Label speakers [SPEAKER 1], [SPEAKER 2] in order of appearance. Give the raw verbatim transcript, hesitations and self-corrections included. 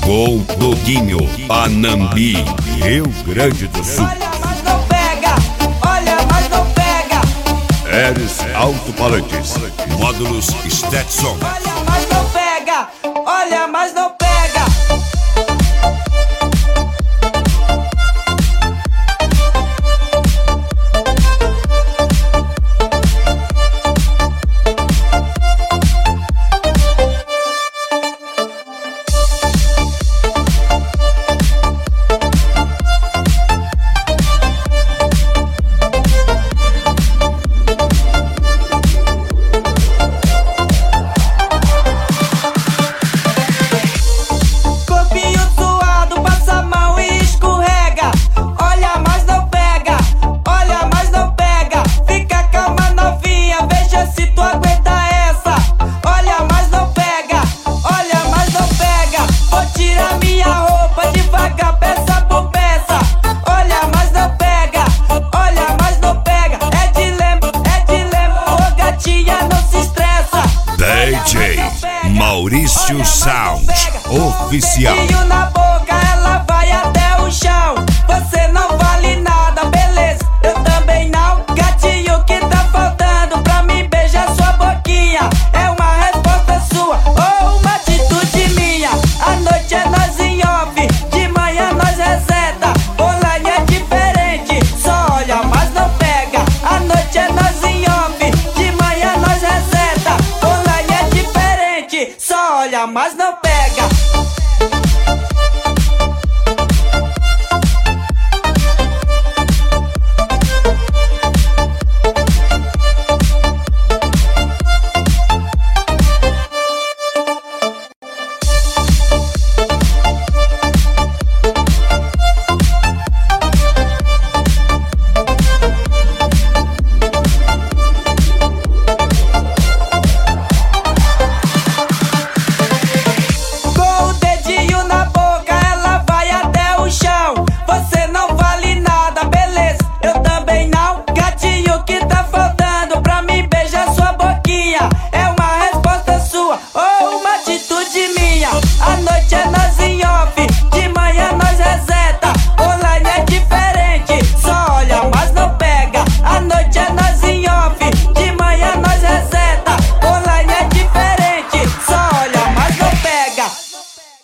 [SPEAKER 1] Com Doguinho, Anambi, Rio Grande do Sul.
[SPEAKER 2] Olha, mas não pega, olha, mas não pega.
[SPEAKER 1] Eres Alto-Falantes, módulos Stetson.
[SPEAKER 2] Olha, mas não pega, olha, mas não pega.
[SPEAKER 1] D J Maurício Sound Oficial.
[SPEAKER 2] Gatinho na boca, ela vai até o chão. Você não vale nada, beleza? Eu também não. Gatinho, que tá faltando pra mim beijar sua boquinha? É uma resposta sua ou uma atitude minha? A noite é nós em off, de manhã nós reseta. Online é diferente, só olha, mas não pega. A noite é nós em off, de manhã nós reseta. Online é diferente, só olha, mas não